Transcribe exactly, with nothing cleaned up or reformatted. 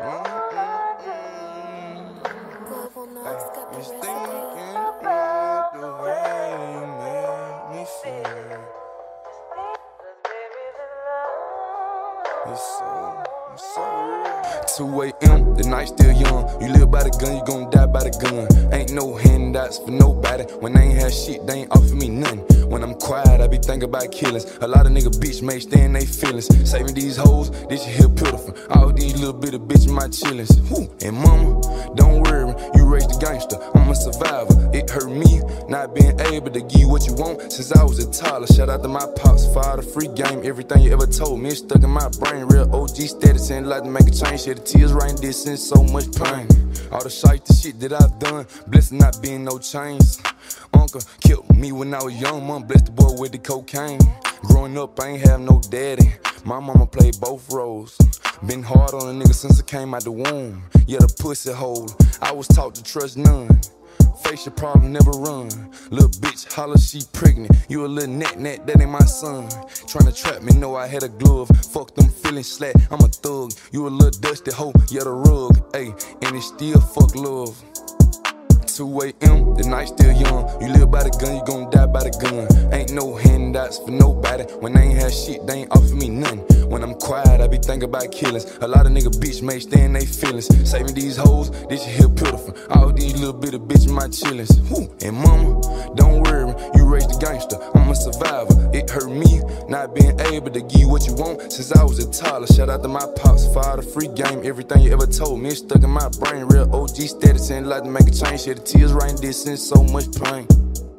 Global Knox got the Just recipe. thinking about the way you make me feel. It's so, it's so real. two A M, the night still young. You live by the gun, you gon' die by the gun. Ain't no handouts for nobody. When they ain't have shit, they ain't offer me nothing. When I'm quiet, I be thinking about killings. A lot of nigga bitch may stay in they feelings. Saving these hoes, this shit here pitiful. All these little bit of bitch my chillings. Whoo, and mama, don't worry, you raised the gangster. I'm a survivor. It hurt me not being able to give you what you want since I was a toddler. Shout out to my pops, father, free game. Everything you ever told me is stuck in my brain. Real O G status and like to make a change. Shed the tears right in this and so much pain. All the shite, the shit that I've done, blessed not being no chains. Uncle killed me when I was young, mom blessed the boy with the cocaine. Growing up, I ain't have no daddy. My mama played both roles. Been hard on a nigga since I came out the womb. Yeah, the pussy hole. I was taught to trust none. Face your problem, never run. Little bitch holler she pregnant. You a little net net, that ain't my son. Tryna trap me, know I had a glove. Fuck them feelings slack, I'm a thug. You a little dusty hoe, yeah the rug. Ayy, and it still fuck love. two A M, the night still young. You live by the gun, you gon' die by the gun. Ain't no handouts for nobody. When they ain't have shit, they ain't offer me nothing. When I'm quiet, I be thinking about killings. A lot of nigga bitch may stay in they feelings. Saving these hoes, this shit here pitiful. All these little bit of bitch my chillings. Whoo, and mama, don't worry, you raised the gangster. I'm a survivor. It hurt me not being able to give you what you want since I was a toddler. Shout out to my pops, father, free game. Everything you ever told me is stuck in my brain. Real O G status and like to make a change. Shed the tears right in this and so much pain.